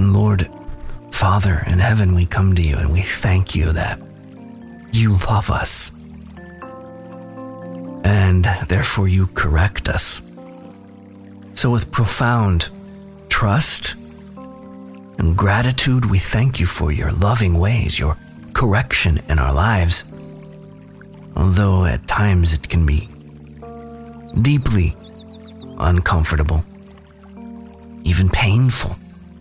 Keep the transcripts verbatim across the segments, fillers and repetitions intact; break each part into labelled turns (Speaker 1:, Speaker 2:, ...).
Speaker 1: And Lord, Father in heaven, we come to you and we thank you that you love us. And therefore you correct us. So with profound trust and gratitude, we thank you for your loving ways, your correction in our lives. Although at times it can be deeply uncomfortable, even painful.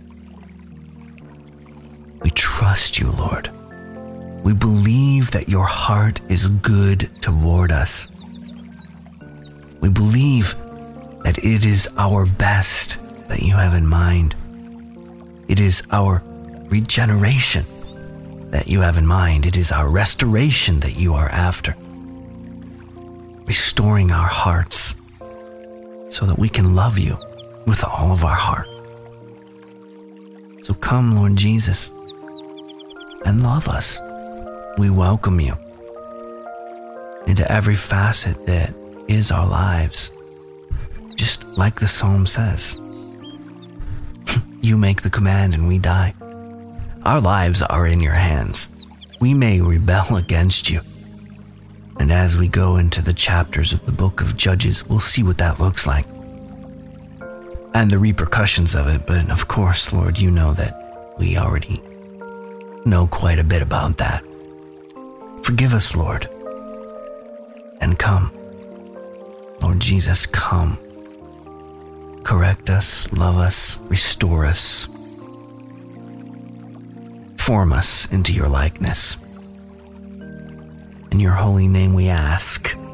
Speaker 1: We trust you, Lord. We believe that your heart is good toward us. We believe that it is our best that you have in mind. It is our regeneration that you have in mind. It is our restoration that you are after. Restoring our hearts so that we can love you with all of our heart. So come, Lord Jesus, and love us. We welcome you into every facet that is our lives. Just like the psalm says, you make the command and we die. Our lives are in your hands. We may rebel against you. And as we go into the chapters of the book of Judges, we'll see what that looks like and the repercussions of it. But of course, Lord, you know that we already know quite a bit about that. Forgive us, Lord, and come. Lord Jesus, come. Correct us, love us, restore us. Form us into your likeness. In your holy name we ask.